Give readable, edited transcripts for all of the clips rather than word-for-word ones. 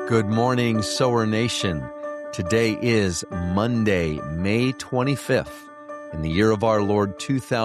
Good morning, Sower Nation. Today is Monday, May 25th, in the year of our Lord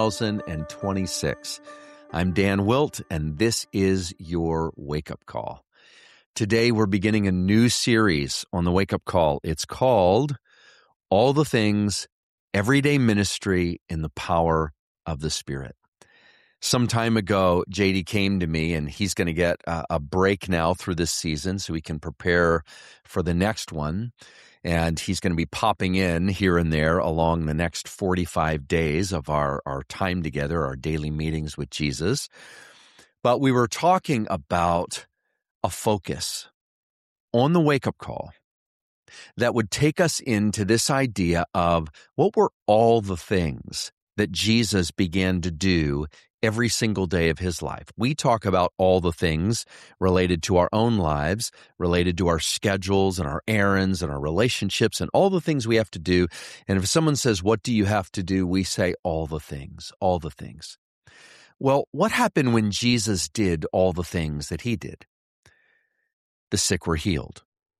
2026. I'm Dan Wilt, and this is your wake-up call. Today, we're beginning a new series on the wake-up call. It's called All the Things, Everyday Ministry in the Power of the Spirit. Some time ago, JD came to me, and he's going to get a break now through this season so he can prepare for the next one. And he's going to be popping in here and there along the next 45 days of our time together, our daily meetings with Jesus. But we were talking about a focus on the wake-up call that would take us into this idea of what were all the things that Jesus began to do every single day of his life. We talk about all the things related to our own lives, related to our schedules and our errands and our relationships and all the things we have to do. And if someone says, "What do you have to do?" we say, all the things, all the things. Well, what happened when Jesus did all the things that he did? The sick were healed.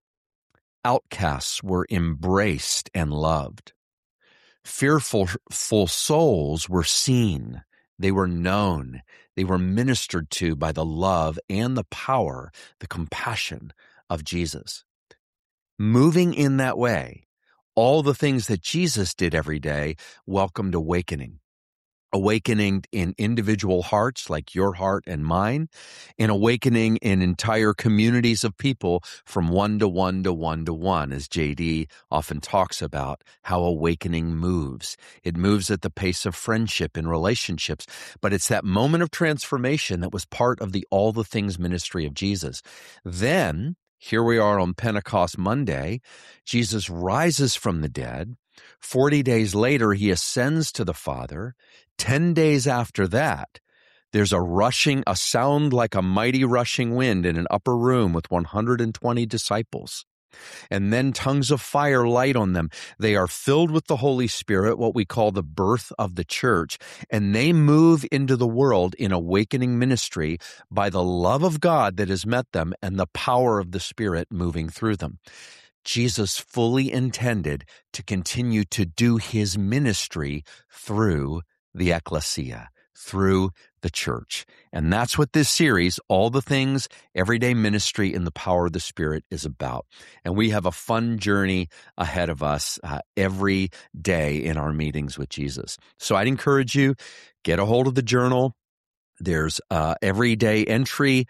Outcasts were embraced and loved. Fearful souls were seen. They were known. They were ministered to by the love and the power, the compassion of Jesus. Moving in that way, all the things that Jesus did every day welcomed awakening. Awakening in individual hearts like your heart and mine, and awakening in entire communities of people from one to one to one to one, as JD often talks about how awakening moves. It moves at the pace of friendship and relationships, but it's that moment of transformation that was part of the all the things ministry of Jesus. Then, here we are on Pentecost Monday, Jesus rises from the dead. 40 days later, he ascends to the Father. 10 days after that, there's a sound like a mighty rushing wind in an upper room with 120 disciples. And then tongues of fire light on them. They are filled with the Holy Spirit, what we call the birth of the church, and they move into the world in awakening ministry by the love of God that has met them and the power of the Spirit moving through them. Jesus fully intended to continue to do his ministry through the ecclesia, through the church. And that's what this series, All the Things, Everyday Ministry in the Power of the Spirit, is about. And we have a fun journey ahead of us every day in our meetings with Jesus. So I'd encourage you, get a hold of the journal. There's everyday entry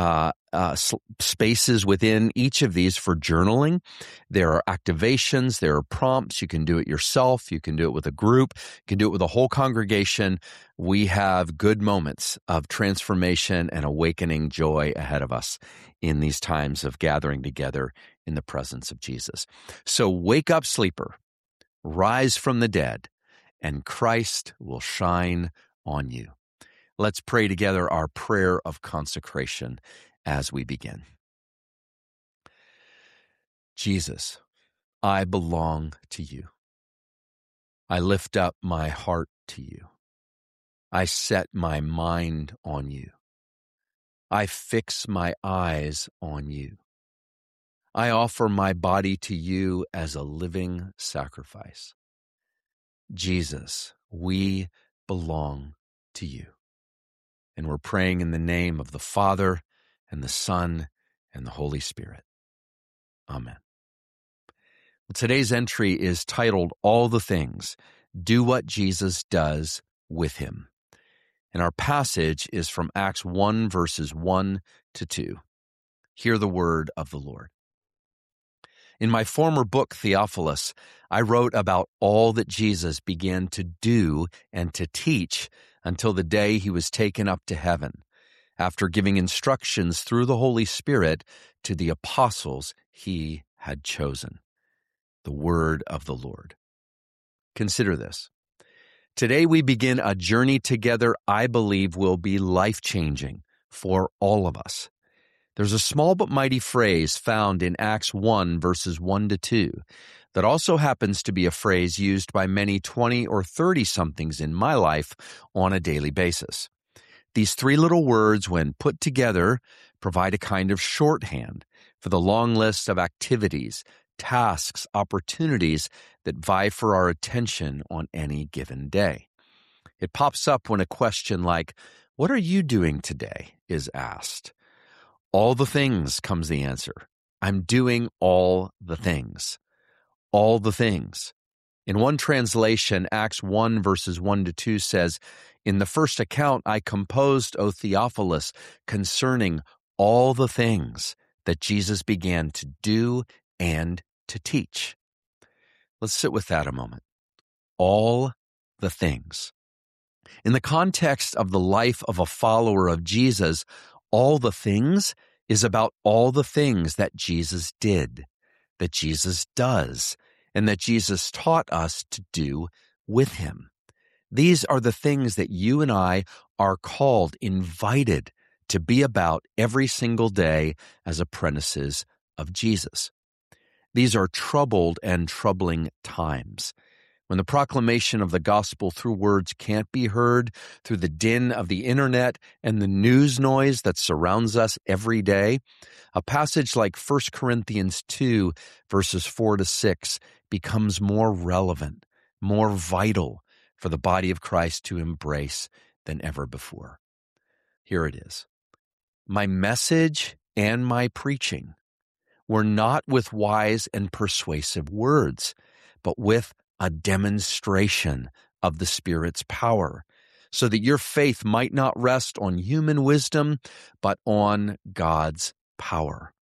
spaces within each of these for journaling. There are activations, there are prompts. You can do it yourself. You can do it with a group. You can do it with a whole congregation. We have good moments of transformation and awakening joy ahead of us in these times of gathering together in the presence of Jesus. So wake up, sleeper, rise from the dead, and Christ will shine on you. Let's pray together our prayer of consecration as we begin. Jesus, I belong to you. I lift up my heart to you. I set my mind on you. I fix my eyes on you. I offer my body to you as a living sacrifice. Jesus, we belong to you. And we're praying in the name of the Father and the Son and the Holy Spirit. Amen. Well, today's entry is titled, All the Things, Do What Jesus Does with Him. And our passage is from Acts 1, verses 1 to 2. Hear the word of the Lord. In my former book, Theophilus, I wrote about all that Jesus began to do and to teach until the day he was taken up to heaven, after giving instructions through the Holy Spirit to the apostles he had chosen. The word of the Lord. Consider this. Today we begin a journey together I believe will be life-changing for all of us. There's a small but mighty phrase found in Acts 1, verses 1 to 2, that also happens to be a phrase used by many 20 or 30-somethings in my life on a daily basis. These three little words, when put together, provide a kind of shorthand for the long list of activities, tasks, opportunities that vie for our attention on any given day. It pops up when a question like, "What are you doing today?" is asked. "All the things," comes the answer. "I'm doing all the things." All the things. In one translation, Acts 1 verses 1 to 2 says, "In the first account I composed, O Theophilus, concerning all the things that Jesus began to do and to teach." Let's sit with that a moment. All the things. In the context of the life of a follower of Jesus, all the things is about all the things that Jesus did, that Jesus does, and that Jesus taught us to do with him. These are the things that you and I are called, invited to be about every single day as apprentices of Jesus. These are troubled and troubling times. When the proclamation of the gospel through words can't be heard, through the din of the internet and the news noise that surrounds us every day, a passage like 1 Corinthians 2, verses 4 to 6, becomes more relevant, more vital for the body of Christ to embrace than ever before. Here it is. "My message and my preaching were not with wise and persuasive words, but with a demonstration of the Spirit's power, so that your faith might not rest on human wisdom, but on God's power."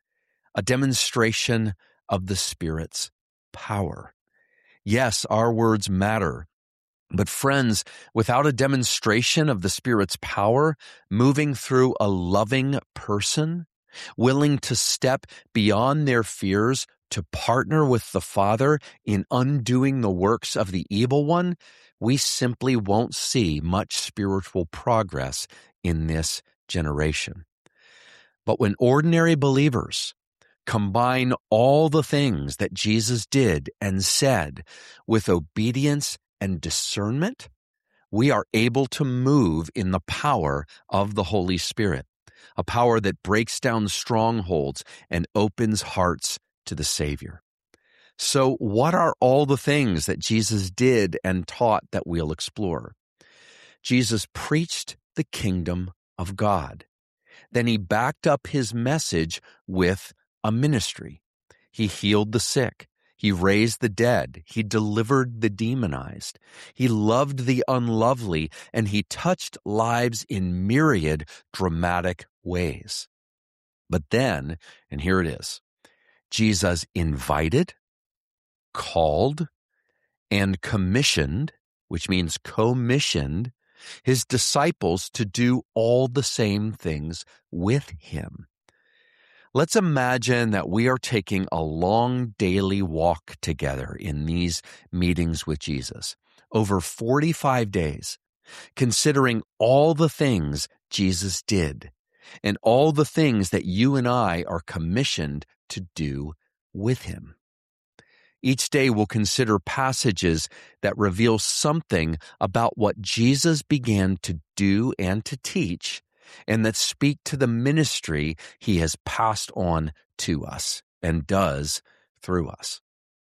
A demonstration of the Spirit's power. Yes, our words matter. But friends, without a demonstration of the Spirit's power, moving through a loving person, willing to step beyond their fears to partner with the Father in undoing the works of the evil one, we simply won't see much spiritual progress in this generation. But when ordinary believers combine all the things that Jesus did and said with obedience and discernment, we are able to move in the power of the Holy Spirit, a power that breaks down strongholds and opens hearts to the Savior. So what are all the things that Jesus did and taught that we'll explore? Jesus preached the kingdom of God. Then he backed up his message with a ministry. He healed the sick. He raised the dead. He delivered the demonized. He loved the unlovely, and he touched lives in myriad dramatic ways. But then, and here it is, Jesus invited, called, and commissioned, which means commissioned, his disciples to do all the same things with him. Let's imagine that we are taking a long daily walk together in these meetings with Jesus over 45 days, considering all the things Jesus did and all the things that you and I are commissioned to do with him. Each day we'll consider passages that reveal something about what Jesus began to do and to teach, and that speak to the ministry he has passed on to us and does through us.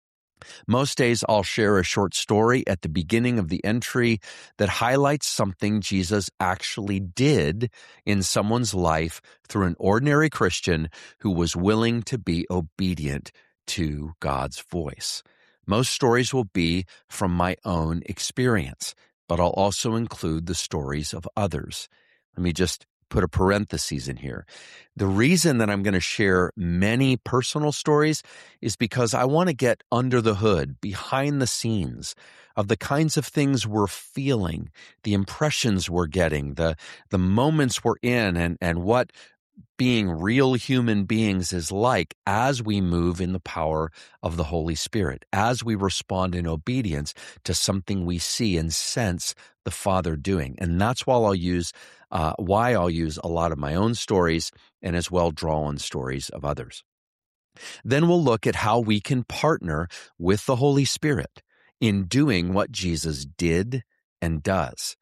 Most days I'll share a short story at the beginning of the entry that highlights something Jesus actually did in someone's life through an ordinary Christian who was willing to be obedient to God's voice. Most stories will be from my own experience, but I'll also include the stories of others. Let me just put a parenthesis in here. The reason that I'm going to share many personal stories is because I want to get under the hood, behind the scenes of the kinds of things we're feeling, the impressions we're getting, the moments we're in, and what being real human beings is like as we move in the power of the Holy Spirit, as we respond in obedience to something we see and sense the Father doing. And that's why I'll use a lot of my own stories and as well draw on stories of others. Then we'll look at how we can partner with the Holy Spirit in doing what Jesus did and does.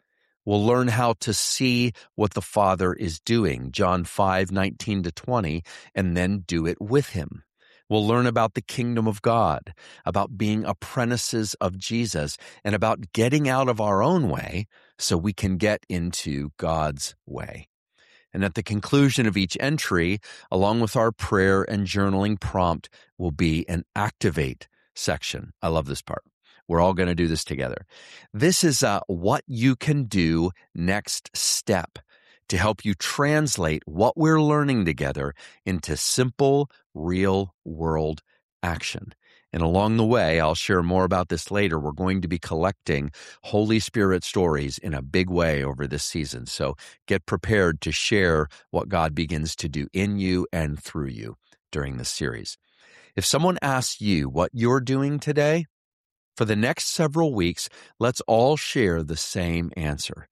We'll learn how to see what the Father is doing, John 5:19-20, and then do it with him. We'll learn about the kingdom of God, about being apprentices of Jesus, and about getting out of our own way so we can get into God's way. And at the conclusion of each entry, along with our prayer and journaling prompt, will be an activate section. I love this part. We're all going to do this together. This is what you can do next step to help you translate what we're learning together into simple, real-world action. And along the way, I'll share more about this later, we're going to be collecting Holy Spirit stories in a big way over this season. So get prepared to share what God begins to do in you and through you during this series. If someone asks you what you're doing today, for the next several weeks, let's all share the same answer.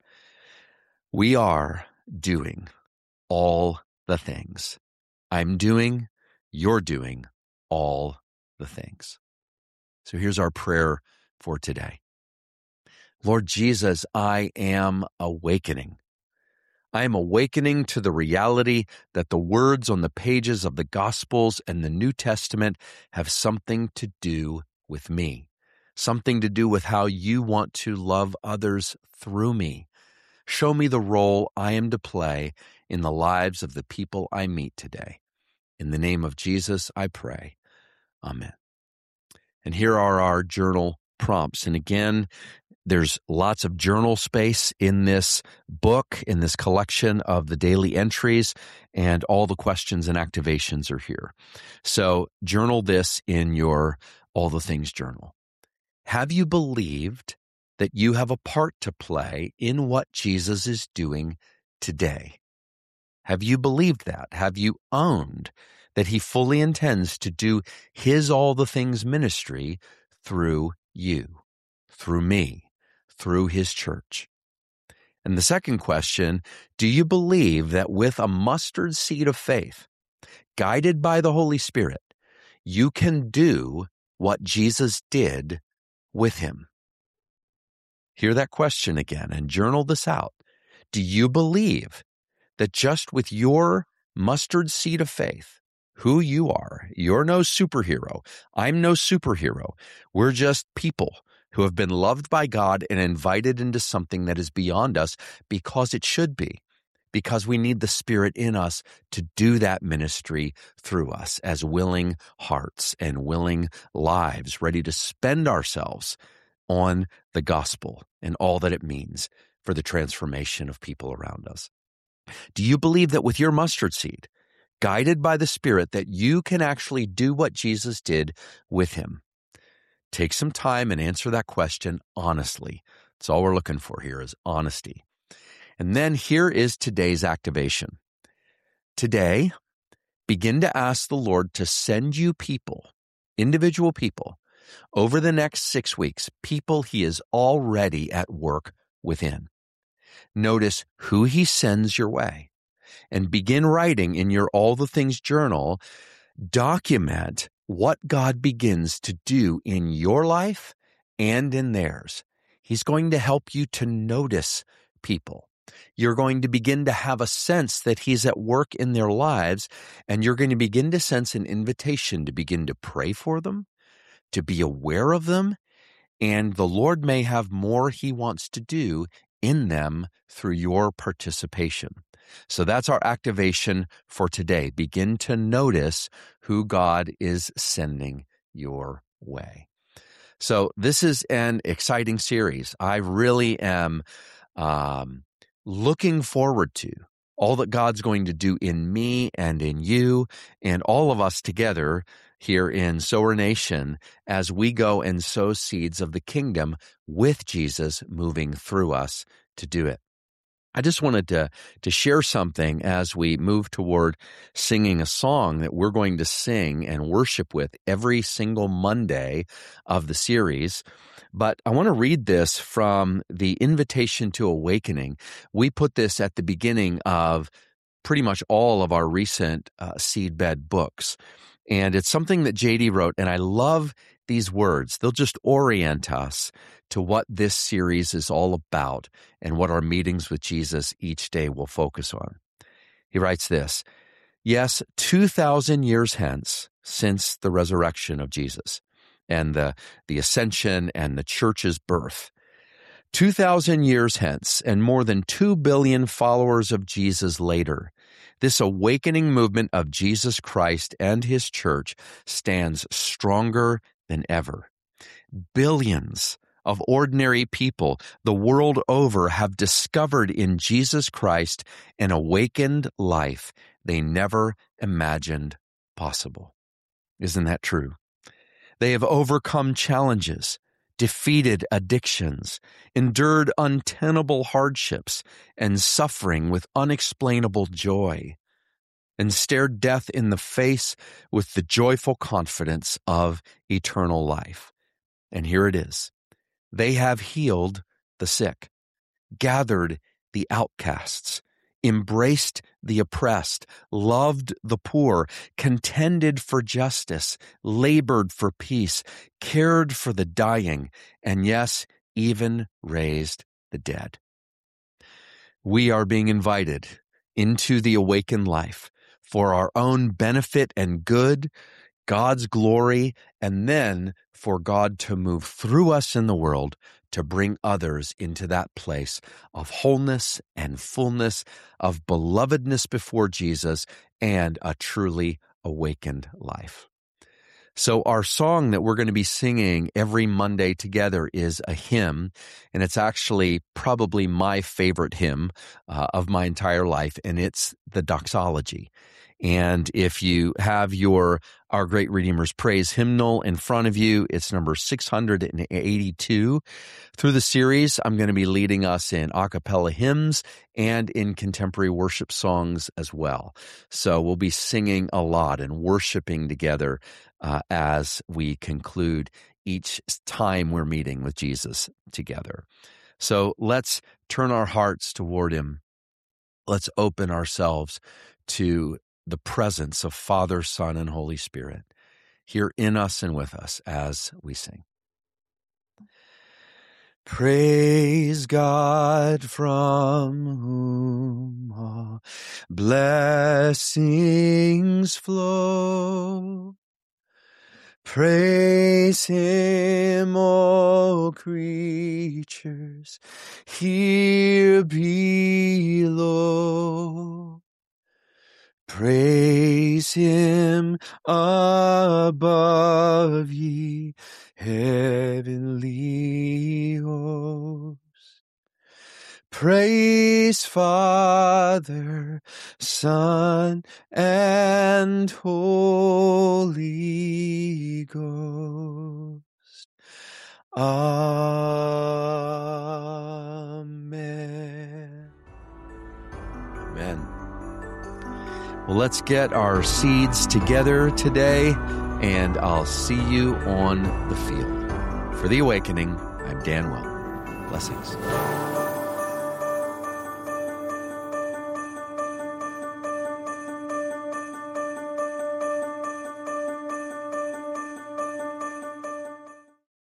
We are doing all the things. I'm doing, you're doing all the things. So here's our prayer for today. Lord Jesus, I am awakening. I am awakening to the reality that the words on the pages of the Gospels and the New Testament have something to do with me, something to do with how you want to love others through me. Show me the role I am to play in the lives of the people I meet today. In the name of Jesus, I pray. Amen. And here are our journal prompts. And again, there's lots of journal space in this book, in this collection of the daily entries, and all the questions and activations are here. So journal this in your All the Things journal. Have you believed that you have a part to play in what Jesus is doing today? Have you believed that? Have you owned that he fully intends to do his all the things ministry through you, through me, through his church? And the second question, do you believe that with a mustard seed of faith, guided by the Holy Spirit, you can do what Jesus did with him? Hear that question again and journal this out. Do you believe that just with your mustard seed of faith, who you are, you're no superhero, I'm no superhero, we're just people who have been loved by God and invited into something that is beyond us because it should be, because we need the Spirit in us to do that ministry through us as willing hearts and willing lives, ready to spend ourselves on the gospel and all that it means for the transformation of people around us. Do you believe that with your mustard seed, guided by the Spirit, that you can actually do what Jesus did with him? Take some time and answer that question honestly. That's all we're looking for here is honesty. And then here is today's activation. Today, begin to ask the Lord to send you people, individual people, over the next 6 weeks, people he is already at work within. Notice who he sends your way and begin writing in your All the Things journal. Document what God begins to do in your life and in theirs. He's going to help you to notice people. You're going to begin to have a sense that he's at work in their lives, and you're going to begin to sense an invitation to begin to pray for them, to be aware of them, and the Lord may have more he wants to do in them through your participation. So that's our activation for today. Begin to notice who God is sending your way. So this is an exciting series. I really am looking forward to all that God's going to do in me and in you and all of us together here in Sower Nation as we go and sow seeds of the kingdom with Jesus moving through us to do it. I just wanted to share something as we move toward singing a song that we're going to sing and worship with every single Monday of the series. But I want to read this from the Invitation to Awakening. We put this at the beginning of pretty much all of our recent seedbed books. And it's something that JD wrote, and I love these words. They'll just orient us to what this series is all about and what our meetings with Jesus each day will focus on. He writes this: yes, 2,000 years hence, since the resurrection of Jesus and the ascension and the church's birth, 2,000 years hence and more than 2 billion followers of Jesus later, this awakening movement of Jesus Christ and his church stands stronger than ever. Billions of ordinary people the world over have discovered in Jesus Christ an awakened life they never imagined possible. Isn't that true? They have overcome challenges, defeated addictions, endured untenable hardships and suffering with unexplainable joy, and stared death in the face with the joyful confidence of eternal life. And here it is. They have healed the sick, gathered the outcasts, embraced the oppressed, loved the poor, contended for justice, labored for peace, cared for the dying, and yes, even raised the dead. We are being invited into the awakened life for our own benefit and good, God's glory, and then for God to move through us in the world to bring others into that place of wholeness and fullness, of belovedness before Jesus, and a truly awakened life. So our song that we're going to be singing every Monday together is a hymn, and it's actually probably my favorite hymn of my entire life, and it's the Doxology. And if you have Our Great Redeemer's Praise hymnal in front of you, it's number 682. Through the series, I'm going to be leading us in a cappella hymns and in contemporary worship songs as well. So we'll be singing a lot and worshiping together as we conclude each time we're meeting with Jesus together. So let's turn our hearts toward him. Let's open ourselves to the presence of Father, Son, and Holy Spirit here in us and with us as we sing. Praise God from whom all blessings flow. Praise him, all creatures here below. Praise him above, ye heavenly hosts. Praise Father, Son, and Holy Ghost. Amen. Amen. Well, let's get our seeds together today, and I'll see you on the field. For The Awakening, I'm Dan Wilt. Blessings.